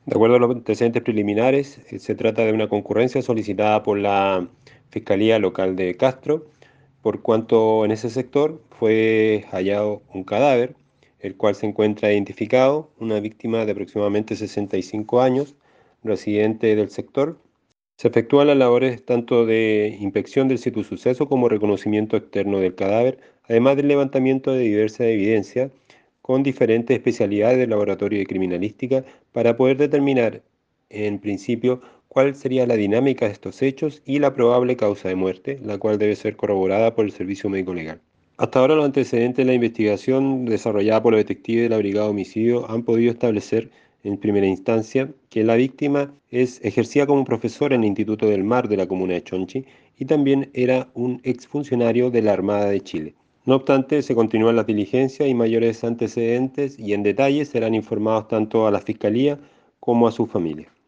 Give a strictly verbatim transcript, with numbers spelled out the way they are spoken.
De acuerdo a los antecedentes preliminares, eh, se trata de una concurrencia solicitada por la Fiscalía Local de Castro, por cuanto en ese sector fue hallado un cadáver, el cual se encuentra identificado, una víctima de aproximadamente sesenta y cinco años, residente del sector. Se efectúan las labores tanto de inspección del sitio suceso como reconocimiento externo del cadáver, además del levantamiento de diversas evidencias con diferentes especialidades del laboratorio de criminalística para poder determinar, en principio, cuál sería la dinámica de estos hechos y la probable causa de muerte, la cual debe ser corroborada por el Servicio Médico Legal. Hasta ahora los antecedentes de la investigación desarrollada por los detectives de la Brigada de Homicidio han podido establecer en primera instancia que la víctima es, ejercía como profesor en el Instituto del Mar de la comuna de Chonchi y también era un exfuncionario de la Armada de Chile. No obstante, se continúan las diligencias y mayores antecedentes y en detalle serán informados tanto a la Fiscalía como a su familia.